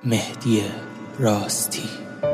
مهدی راستی.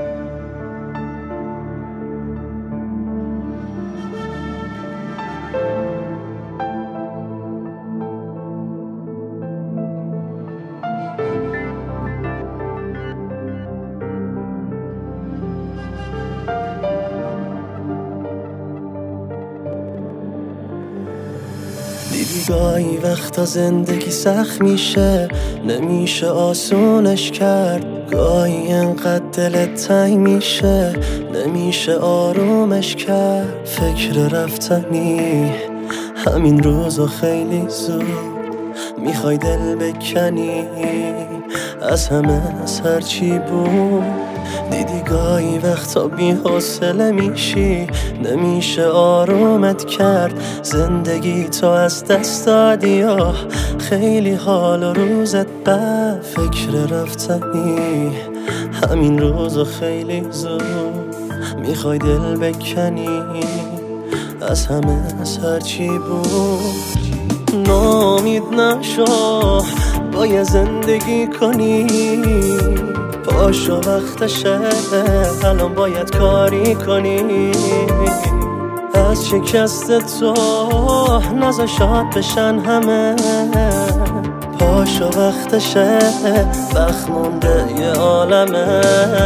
دیدی گاهی وقتا زندگی سخت میشه، نمیشه آسونش کرد. گاهی انقدر دلت تنگ میشه، نمیشه آرومش کرد. فکر رفتنی همین روزو خیلی زود میخوای دل بکنی از همه، از هرچی بود. دیدی گاهی وقتا بی حوصله میشی، نمیشه آرومت کرد. زندگی تو از دست دادی، خیلی حال و روزت بد. فکر رفتنی همین روزو خیلی زود میخوای دل بکنی از همه، از هرچی بود. ناامید نشو، باید زندگی کنی. پاشو وقتشه، الان باید کاری کنی. از شکست تو نزا شاد بشن همه. پاشو وقتشه، وقت مونده یه عالمه.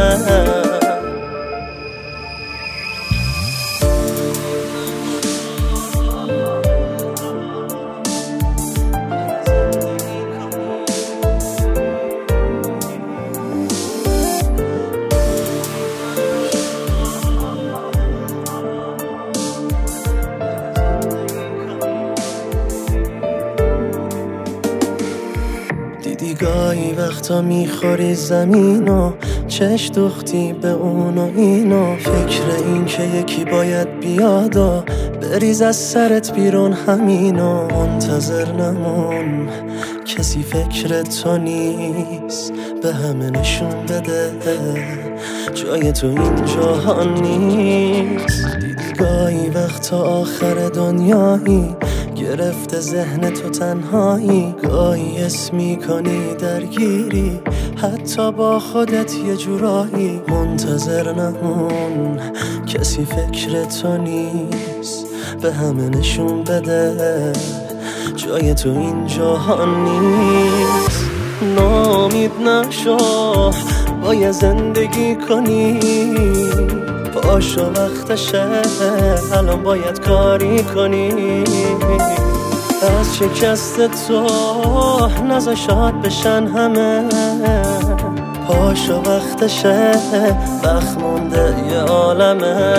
دیدی گاهی وقتا میخوری زمینو، چش دوختی به اون و اینو. فکر این که یکی باید بیاد و بریز از سرت بیرون همینو. منتظر نمون، کسی فکر تو نیست، به همه نشون بده جای تو این جهان نیست. دیدی گاهی وقتا آخر دنیایی، گرفته ذهن تو تنهایی. گاهی حس میکنی درگیری، حتی با خودت یه جورایی. منتظر نمون، کسی فکر تو نیست، به همه نشون بده جای تو این جهان نیست. ناامید نشو، باید زندگی کنی. پاشو وقتشه، الان باید کاری کنی. از شکست تو نزا شاد بشن همه. پاشو وقتشه، وقت مونده یه عالمه.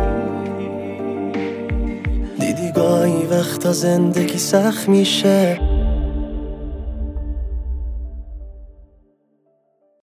دیدی گاهی وقتا زندگی سخت میشه،